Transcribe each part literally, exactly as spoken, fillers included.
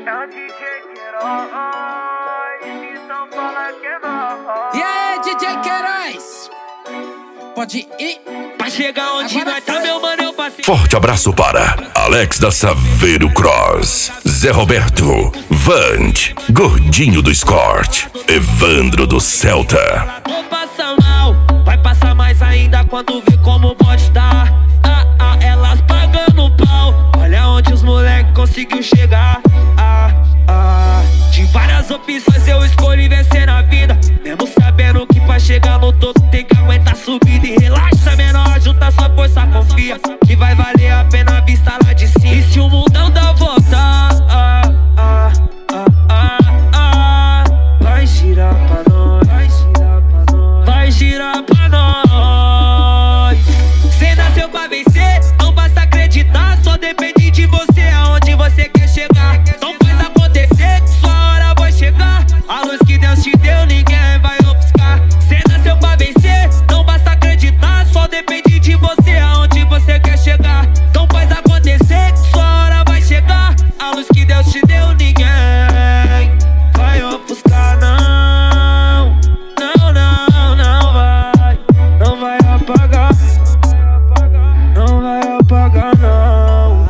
É o D J Queiroz, então fala que é nóis. E aí, D J Queiroz? Pode ir. Pra chegar onde nós tá, meu mano, eu passei. Forte abraço para Alex da Saveiro Cross, Zé Roberto, Vand, Gordinho do Escort, Evandro do Celta. Vou passar mal, vai passar mais ainda quando vê como pode estar. Ah, ah, elas pagando pau, olha onde os moleques conseguiu chegar. Ah, ah, de várias opções eu escolhi vencer na vida, mesmo sabendo que pra chegar no topo tem que aguentar subida. E relaxa, menor, junta sua força, confia que vai valer a pena a vista lá de cima. E se o mundão dá volta, ah, ah, ah, ah, ah, vai girar pra nós, vai girar pra nós, vai girar pra nós. Cê nasceu pra vencer, não basta acreditar, só depende de você aonde você quer chegar. Não faz acontecer, sua hora vai chegar. A luz que Deus te deu, ninguém vai ofuscar. Cê nasceu pra vencer, não basta acreditar, só depende de você aonde você quer chegar. Então faz acontecer, sua hora vai chegar. A luz que Deus te deu, ninguém vai ofuscar, não. Não, não, não vai, não vai apagar, não vai apagar, não.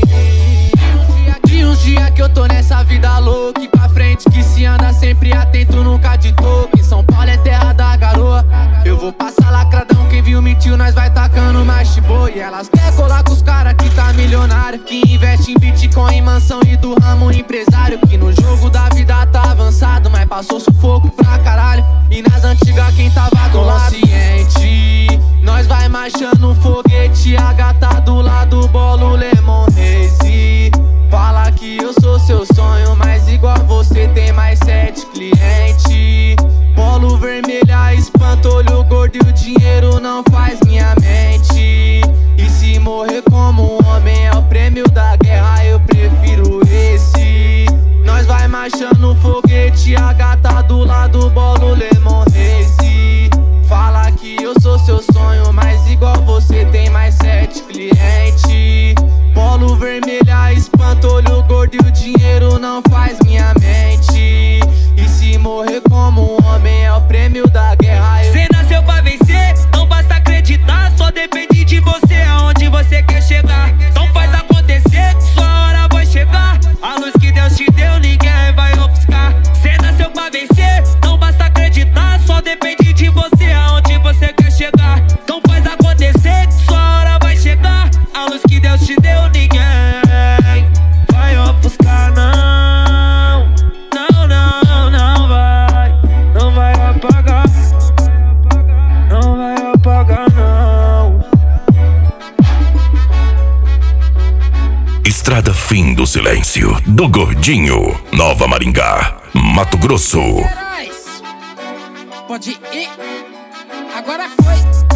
De uns dias que eu tô nessa vida louca, e pra frente que se anda sempre atento, nunca de toque. São Paulo é terra da garoa, eu vou passar lacradão, quem viu mentiu, nós vai tacando mais boi. E elas quer colar com os caras que tá milionário, que investe em Bitcoin, mansão e do ramo empresário, que no jogo da vida tá avançado, mas passou sufoco pra caralho. E nas antigas quem tava consciente, nós vai marchando um foguete, a gata do lado, bolo, lemon, haze. Fala que eu sou seu sonho, mas igual você tem mais sete clientes. Polo vermelha, espanta, olho gordo e o dinheiro não faz minha mente. E se morrer como um homem é o prêmio da guerra, eu prefiro esse. Nós vai marchando foguete, a gata do lado, bolo, lemon, haze. Fala que eu sou seu sonho, mas igual você tem mais sete clientes. Polo vermelha, espanta, olho gordo e o dinheiro não faz minha mente. E se morrer como um homem é o prêmio da guerra, eu... Cê nasceu pra vencer, não basta acreditar, só depende de você aonde você quer chegar. Então faz acontecer, sua hora vai chegar. A luz que Deus te deu, ninguém vai ofuscar. Cê nasceu pra vencer, não basta acreditar, só depende de você aonde você quer chegar. Então faz acontecer, sua hora vai chegar. A luz que Deus te deu, ninguém vai ofuscar, não. Não, não, não vai, não vai apagar, não vai apagar, não. Estrada Fim do Silêncio, do Gordinho, Nova Maringá, Mato Grosso. Queiroz, pode ir. Agora foi.